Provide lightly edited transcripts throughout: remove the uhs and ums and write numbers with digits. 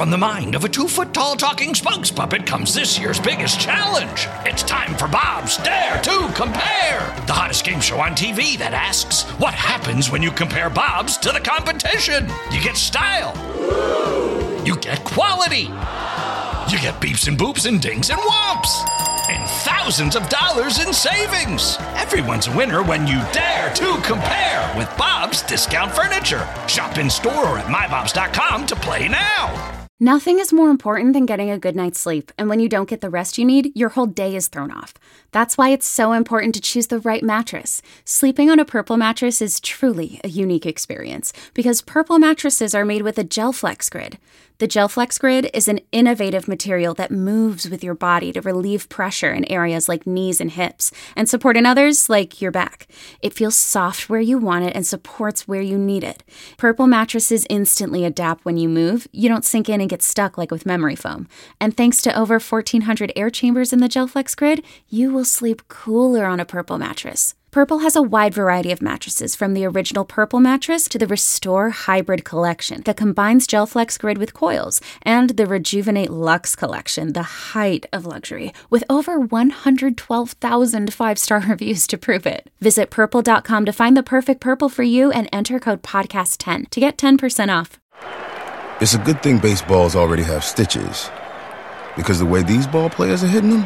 From the mind of a 2-foot-tall talking spokes puppet comes this year's biggest challenge. It's time for Bob's Dare to Compare, the hottest game show on TV that asks, what happens when you compare Bob's to the competition? You get style. You get quality. You get beeps and boops and dings and whomps. And thousands of dollars in savings. Everyone's a winner when you dare to compare with Bob's Discount Furniture. Shop in store or at mybobs.com to play now. Nothing is more important than getting a good night's sleep, and when you don't get the rest you need, your whole day is thrown off. That's why it's so important to choose the right mattress. Sleeping on a Purple mattress is truly a unique experience, because Purple mattresses are made with a GelFlex Grid. The GelFlex Grid is an innovative material that moves with your body to relieve pressure in areas like knees and hips, and support in others like your back. It feels soft where you want it and supports where you need it. Purple mattresses instantly adapt when you move. You don't sink in and get stuck like with memory foam. And thanks to over 1,400 air chambers in the GelFlex Grid, you will sleep cooler on a Purple mattress. Purple has a wide variety of mattresses, from the original Purple mattress to the Restore Hybrid collection that combines GelFlex Grid with coils, and the Rejuvenate Luxe collection, the height of luxury, with over 112,000 five-star reviews to prove it. Visit purple.com to find the perfect Purple for you and enter code podcast10 to get 10% off. It's a good thing baseballs already have stitches, because the way these ball players are hitting them,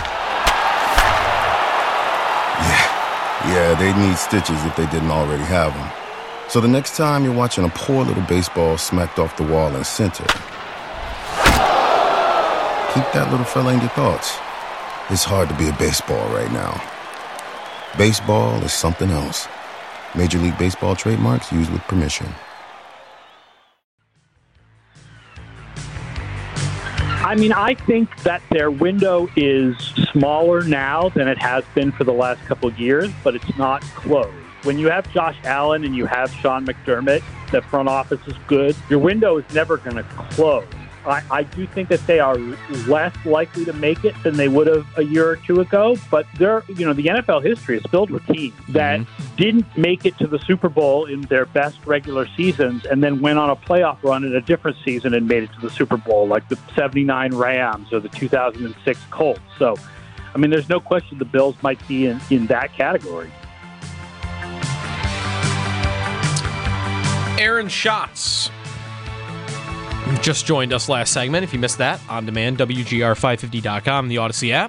yeah, they need stitches if they didn't already have them. So the next time you're watching a poor little baseball smacked off the wall in center, keep that little fella in your thoughts. It's hard to be a baseball right now. Baseball is something else. Major League Baseball trademarks used with permission. I mean, I think that their window is smaller now than it has been for the last couple of years, but it's not closed. When you have Josh Allen and you have Sean McDermott, the front office is good. Your window is never going to close. I do think that they are less likely to make it than they would have a year or two ago, but the NFL history is filled with teams that didn't make it to the Super Bowl in their best regular seasons and then went on a playoff run in a different season and made it to the Super Bowl, like the 79 Rams or the 2006 Colts. So, I mean, there's no question the Bills might be in that category. Aaron Schatz just joined us last segment. If you missed that, on demand, WGR550.com, the Odyssey app.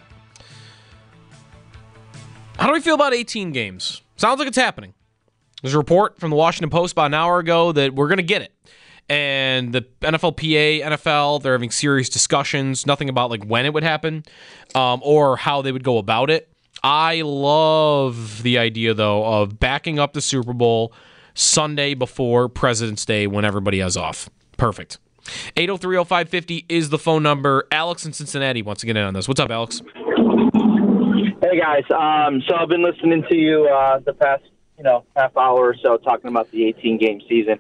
How do we feel about 18 games? Sounds like it's happening. There's a report from the Washington Post about an hour ago that we're going to get it. And the NFLPA, NFL, they're having serious discussions. Nothing about like when it would happen or how they would go about it. I love the idea, though, of backing up the Super Bowl Sunday before President's Day when everybody has off. Perfect. 803-0550 is the phone number. Alex in Cincinnati wants to get in on this. What's up, Alex? Hey, guys. So I've been listening to you the past, half hour or so talking about the 18-game season.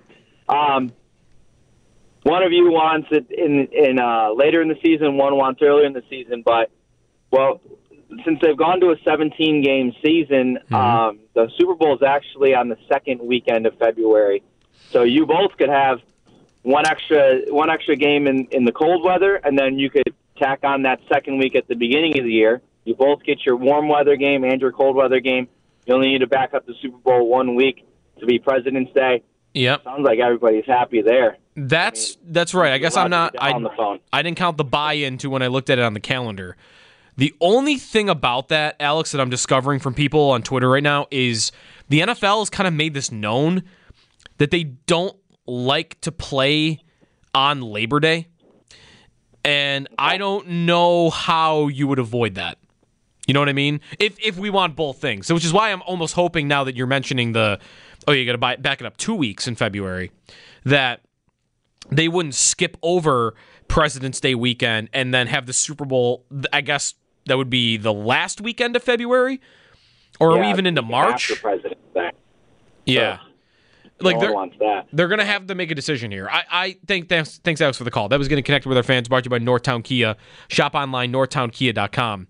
One of you wants it in later in the season, one wants earlier in the season. But, well, since they've gone to a 17-game season, the Super Bowl is actually on the second weekend of February. So you both could have one extra game in the cold weather, and then you could tack on that second week at the beginning of the year. You both get your warm weather game and your cold weather game. You only need to back up the Super Bowl 1 week to be President's Day. Yep. Sounds like everybody's happy there. That's right. I guess I'm not. On the phone. I didn't count the buy-in to when I looked at it on the calendar. The only thing about that, Alex, that I'm discovering from people on Twitter right now is the NFL has kind of made this known that they don't like to play on Labor Day. And I don't know how you would avoid that. You know what I mean? If we want both things. So, which is why I'm almost hoping now that you're mentioning you got to back it up 2 weeks in February, that they wouldn't skip over President's Day weekend and then have the Super Bowl. I guess that would be the last weekend of February, or are we even into March? After President's Day. Yeah. Like they're going to have to make a decision here. I think thanks Alex for the call. That was going to connect with our fans. Brought to you by Northtown Kia. Shop online, northtownkia.com.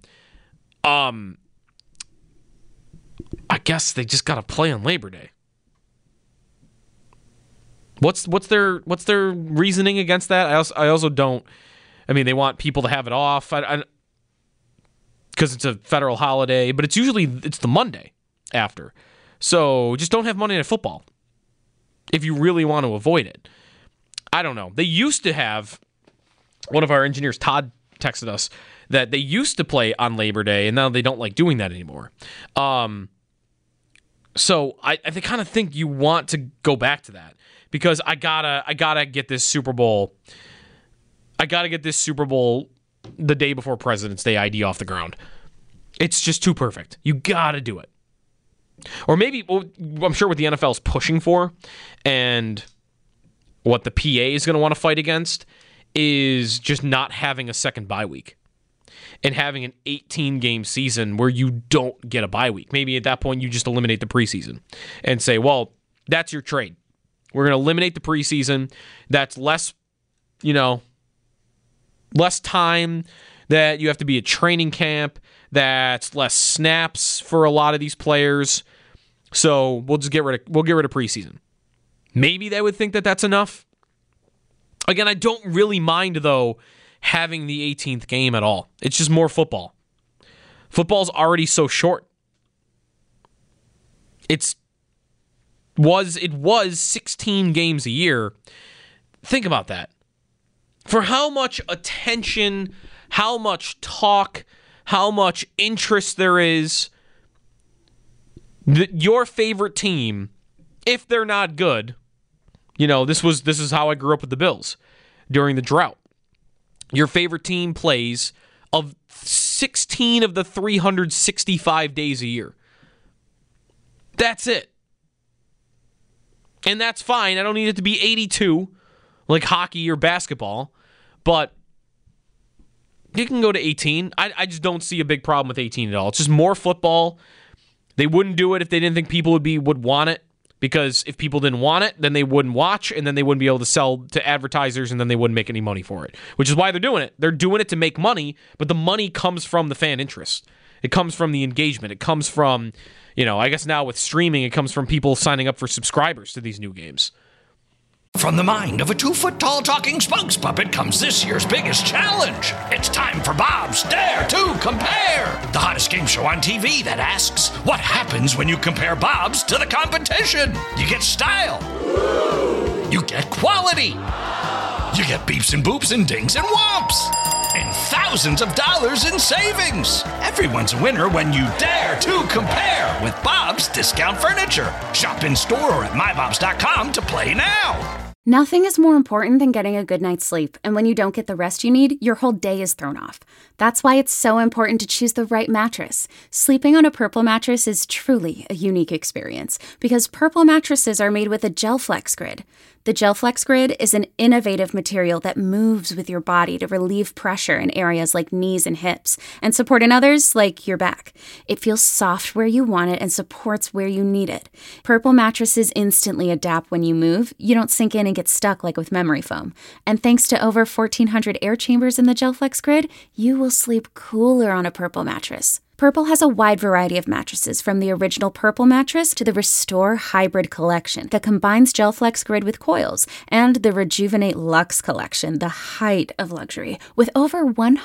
I guess they just got to play on Labor Day. What's their reasoning against that? I also don't. I mean, they want people to have it off because it's a federal holiday, but it's the Monday after. So just don't have Monday Night Football if you really want to avoid it. I don't know. They used to have, one of our engineers, Todd, texted us that they used to play on Labor Day, and now they don't like doing that anymore. So I kind of think you want to go back to that because I gotta get this Super Bowl. I gotta get this Super Bowl the day before President's Day ID off the ground. It's just too perfect. You gotta do it. Or maybe, I'm sure what the NFL is pushing for and what the PA is going to want to fight against is just not having a second bye week and having an 18-game season where you don't get a bye week. Maybe at that point you just eliminate the preseason and say, well, that's your trade. We're going to eliminate the preseason. That's less time that you have to be at training camp. That's less snaps for a lot of these players. So we'll get rid of preseason. Maybe they would think that that's enough. Again, I don't really mind, though, having the 18th game at all. It's just more football. Football's already so short. It was 16 games a year. Think about that. For how much attention, how much talk, how much interest there is, your favorite team, if they're not good, this is how I grew up with the Bills during the drought. Your favorite team plays of 16 of the 365 days a year. That's it. And that's fine. I don't need it to be 82 like hockey or basketball, but you can go to 18. I just don't see a big problem with 18 at all. It's just more football. They wouldn't do it if they didn't think people would want it, because if people didn't want it, then they wouldn't watch, and then they wouldn't be able to sell to advertisers, and then they wouldn't make any money for it, which is why they're doing it. They're doing it to make money, but the money comes from the fan interest. It comes from the engagement. It comes from, I guess now with streaming, it comes from people signing up for subscribers to these new games. From the mind of a 2-foot-tall talking spokes puppet comes this year's biggest challenge. It's time for Bob's Dare to Compare, the hottest game show on TV that asks, what happens when you compare Bob's to the competition? You get style. You get quality. You get beeps and boops and dings and whomps. And thousands of dollars in savings. Everyone's a winner when you dare to compare with Bob's Discount Furniture. Shop in store or at mybobs.com to play now. Nothing is more important than getting a good night's sleep, and when you don't get the rest you need, your whole day is thrown off. That's why it's so important to choose the right mattress. Sleeping on a Purple mattress is truly a unique experience, because Purple mattresses are made with a GelFlex Grid. The GelFlex Grid is an innovative material that moves with your body to relieve pressure in areas like knees and hips, and support in others like your back. It feels soft where you want it and supports where you need it. Purple mattresses instantly adapt when you move. You don't sink in and get stuck like with memory foam. And thanks to over 1,400 air chambers in the GelFlex Grid, you will sleep cooler on a Purple mattress. Purple has a wide variety of mattresses, from the original Purple mattress to the Restore Hybrid collection that combines GelFlex Grid with coils, and the Rejuvenate Luxe collection, the height of luxury, with over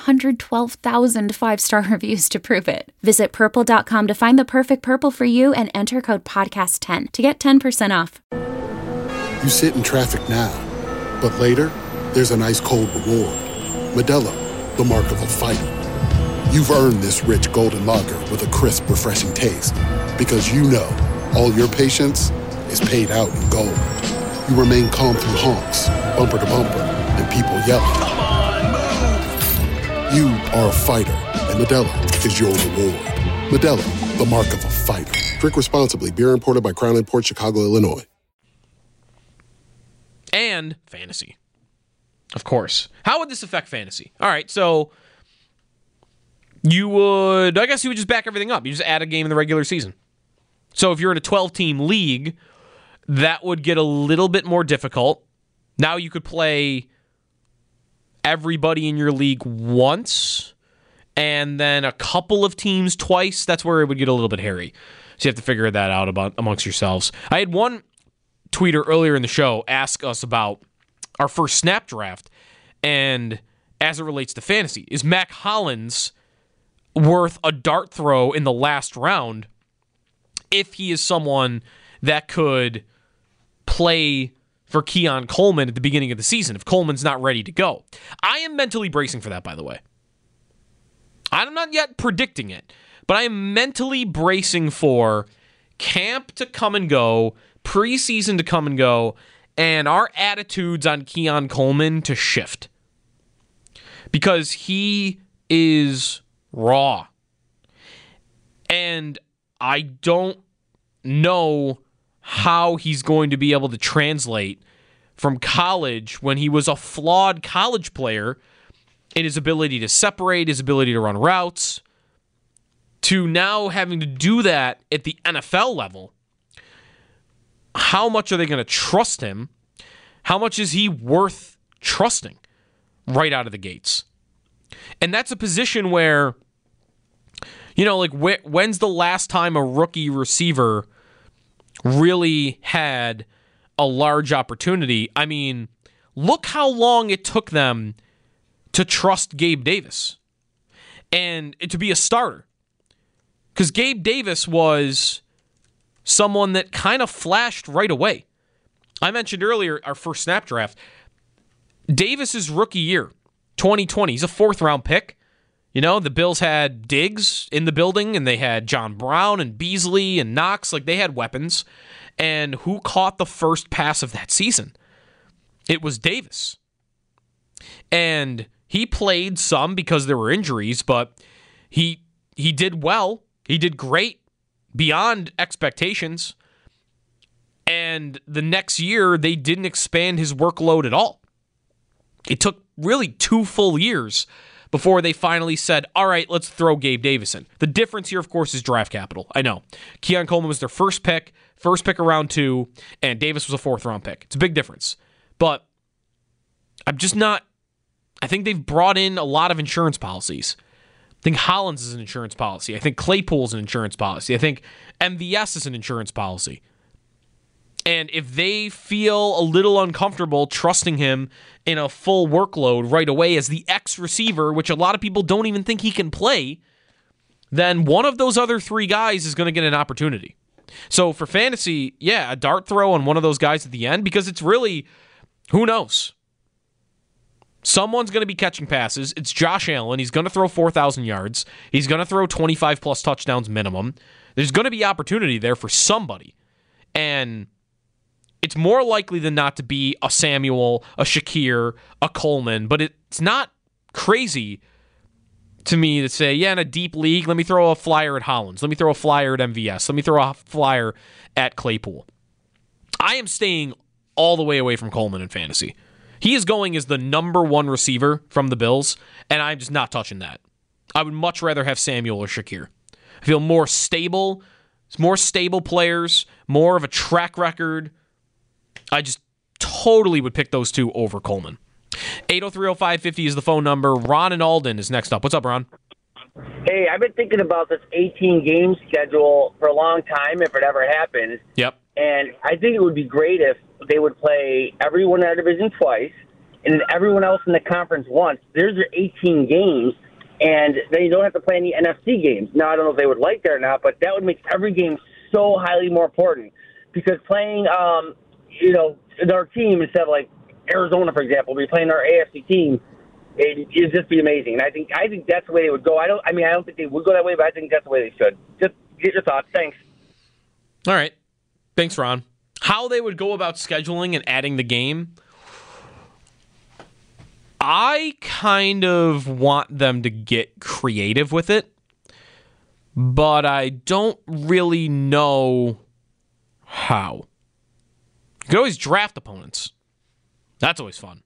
112,000 5-star reviews to prove it. Visit Purple.com to find the perfect Purple for you and enter code PODCAST10 to get 10% off. You sit in traffic now, but later, there's an ice-cold reward. Modelo, the mark of a fighter. You've earned this rich golden lager with a crisp, refreshing taste. Because you know, all your patience is paid out in gold. You remain calm through honks, bumper to bumper, and people yelling. Come on, move! You are a fighter, and Modelo is your reward. Modelo, the mark of a fighter. Drink responsibly. Beer imported by Crown Imports, Chicago, Illinois. And fantasy. Of course. How would this affect fantasy? All right, so I guess you would just back everything up. You just add a game in the regular season. So if you're in a 12-team league, that would get a little bit more difficult. Now you could play everybody in your league once, and then a couple of teams twice. That's where it would get a little bit hairy. So you have to figure that out amongst yourselves. I had one tweeter earlier in the show asked us about our first snap draft, and as it relates to fantasy, is Mac Hollins worth a dart throw in the last round if he is someone that could play for Keon Coleman at the beginning of the season, if Coleman's not ready to go? I am mentally bracing for that, by the way. I'm not yet predicting it, but I am mentally bracing for camp to come and go, preseason to come and go, and our attitudes on Keon Coleman to shift. Because he is raw. And I don't know how he's going to be able to translate from college, when he was a flawed college player in his ability to separate, his ability to run routes, to now having to do that at the NFL level. How much are they going to trust him? How much is he worth trusting right out of the gates? And that's a position where, like, when's the last time a rookie receiver really had a large opportunity? I mean, look how long it took them to trust Gabe Davis and to be a starter. Because Gabe Davis was someone that kind of flashed right away. I mentioned earlier our first snap draft. Davis's rookie year, 2020, he's a 4th-round pick. The Bills had Diggs in the building, and they had John Brown and Beasley and Knox. Like, they had weapons. And who caught the first pass of that season? It was Davis. And he played some because there were injuries, but he did well. He did great, beyond expectations. And the next year, they didn't expand his workload at all. It took really 2 full years before they finally said, all right, let's throw Gabe Davis in. The difference here, of course, is draft capital. I know. Keon Coleman was their first pick around 2, and Davis was a 4th-round pick. It's a big difference. But I'm just not... I think they've brought in a lot of insurance policies. I think Hollins is an insurance policy. I think Claypool's an insurance policy. I think MVS is an insurance policy. And if they feel a little uncomfortable trusting him in a full workload right away as the X receiver, which a lot of people don't even think he can play, then one of those other 3 guys is going to get an opportunity. So for fantasy, a dart throw on one of those guys at the end, because it's really, who knows? Someone's going to be catching passes. It's Josh Allen. He's going to throw 4,000 yards. He's going to throw 25-plus touchdowns minimum. There's going to be opportunity there for somebody. And it's more likely than not to be a Samuel, a Shakir, a Coleman, but it's not crazy to me to say, in a deep league, let me throw a flyer at Hollins. Let me throw a flyer at MVS. Let me throw a flyer at Claypool. I am staying all the way away from Coleman in fantasy. He is going as the number 1 receiver from the Bills, and I'm just not touching that. I would much rather have Samuel or Shakir. I feel more stable players, more of a track record. I just totally would pick those 2 over Coleman. 803-0550 is the phone number. Ron in Alden is next up. What's up, Ron? Hey, I've been thinking about this 18-game schedule for a long time, if it ever happens. Yep. And I think it would be great if they would play everyone in our division twice and then everyone else in the conference once. There's your 18 games, and then you don't have to play any NFC games. Now, I don't know if they would like that or not, but that would make every game so highly more important. Because playing, our team instead of, like, Arizona, for example, be playing our AFC team, it'd just be amazing. And I think that's the way they would go. I don't think they would go that way, but I think that's the way they should. Just get your thoughts. Thanks. All right. Thanks, Ron. How they would go about scheduling and adding the game, I kind of want them to get creative with it, but I don't really know how. You can always draft opponents. That's always fun.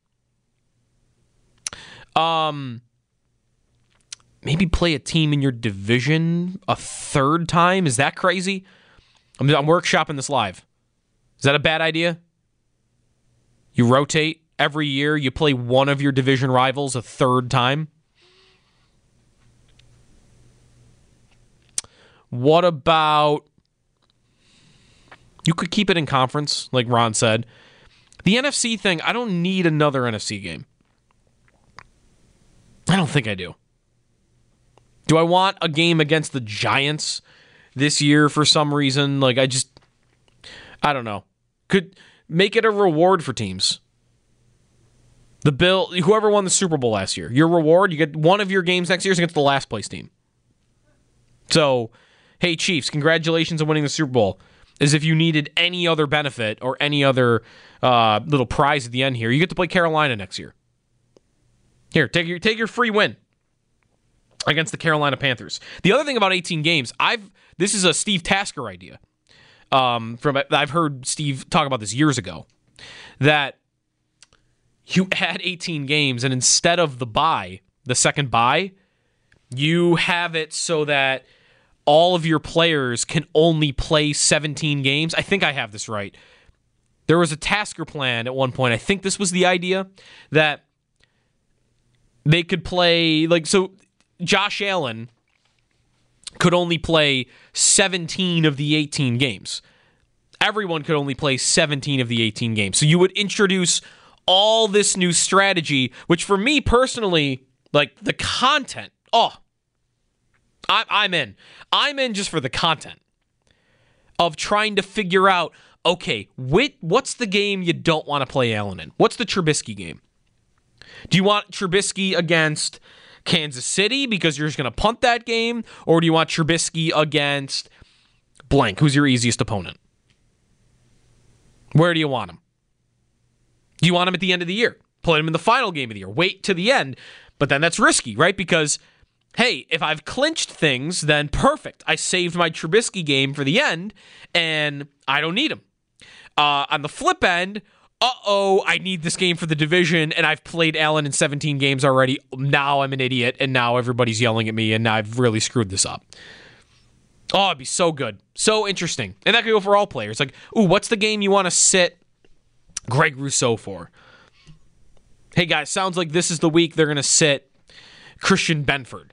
Maybe play a team in your division a 3rd time. Is that crazy? I'm workshopping this live. Is that a bad idea? You rotate every year. You play one of your division rivals a 3rd time. What about You could keep it in conference, like Ron said. The NFC thing, I don't need another NFC game. I don't think I do. Do I want a game against the Giants this year for some reason? Like, I don't know. Could make it a reward for teams. Whoever won the Super Bowl last year, your reward, you get one of your games next year is against the last place team. So, hey, Chiefs, congratulations on winning the Super Bowl. As if you needed any other benefit or any other little prize at the end here, you get to play Carolina next year. Here, take your free win against the Carolina Panthers. The other thing about 18 games, this is a Steve Tasker idea. I've heard Steve talk about this years ago, that you add 18 games, and instead of the second bye, you have it so that all of your players can only play 17 games. I think I have this right. There was a Tasker plan at one point. I think this was the idea, that they could play, so Josh Allen could only play 17 of the 18 games. Everyone could only play 17 of the 18 games. So you would introduce all this new strategy, which for me personally, the content, I'm in. I'm in just for the content of trying to figure out, okay, what's the game you don't want to play Allen in? What's the Trubisky game? Do you want Trubisky against Kansas City because you're just going to punt that game? Or do you want Trubisky against blank? Who's your easiest opponent? Where do you want him? Do you want him at the end of the year? Play him in the final game of the year. Wait to the end. But then that's risky, right? Because, hey, if I've clinched things, then perfect. I saved my Trubisky game for the end, and I don't need him. On the flip end, I need this game for the division, and I've played Allen in 17 games already. Now I'm an idiot, and now everybody's yelling at me, and I've really screwed this up. Oh, it'd be so good. So interesting. And that could go for all players. What's the game you want to sit Greg Rousseau for? Hey, guys, sounds like this is the week they're going to sit Christian Benford.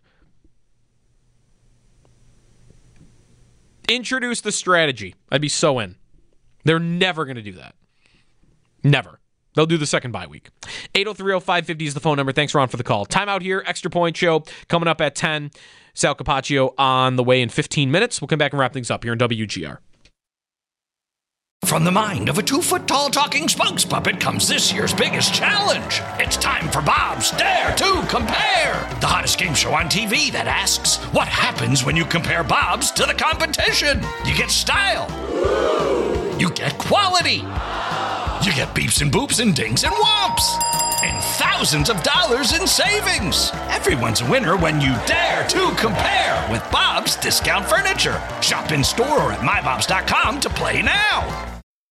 Introduce the strategy. I'd be so in. They're never going to do that. Never. They'll do the second bye week. 803-0550 is the phone number. Thanks, Ron, for the call. Time out here. Extra Point Show coming up at 10. Sal Capaccio on the way in 15 minutes. We'll come back and wrap things up here on WGR. From the mind of a 2-foot-tall talking spokes puppet comes this year's biggest challenge. It's time for Bob's Dare to Compare, the hottest game show on TV that asks, what happens when you compare Bob's to the competition? You get style. You get quality. You get beeps and boops and dings and whomps. And thousands of dollars in savings. Everyone's a winner when you dare to compare with Bob's Discount Furniture. Shop in store or at mybobs.com to play now.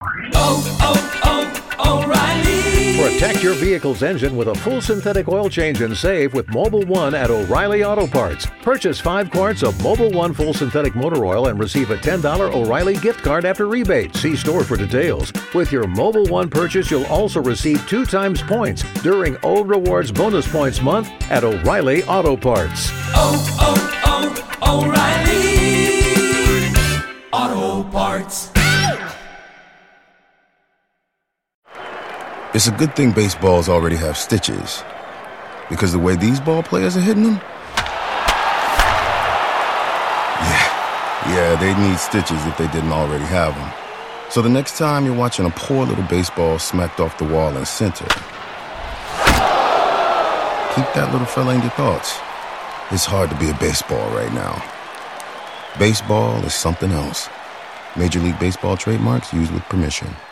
O'Reilly. Protect your vehicle's engine with a full synthetic oil change and save with Mobil 1 at O'Reilly Auto Parts. Purchase 5 quarts of Mobil 1 full synthetic motor oil and receive a $10 O'Reilly gift card after rebate. See store for details. With your Mobil 1 purchase, you'll also receive 2 times points during O Rewards Bonus Points Month at O'Reilly Auto Parts. O'Reilly Auto Parts. It's a good thing baseballs already have stitches, because the way these ball players are hitting them, yeah, they'd need stitches if they didn't already have them. So the next time you're watching a poor little baseball smacked off the wall in center, keep that little fella in your thoughts. It's hard to be a baseball right now. Baseball is something else. Major League Baseball trademarks used with permission.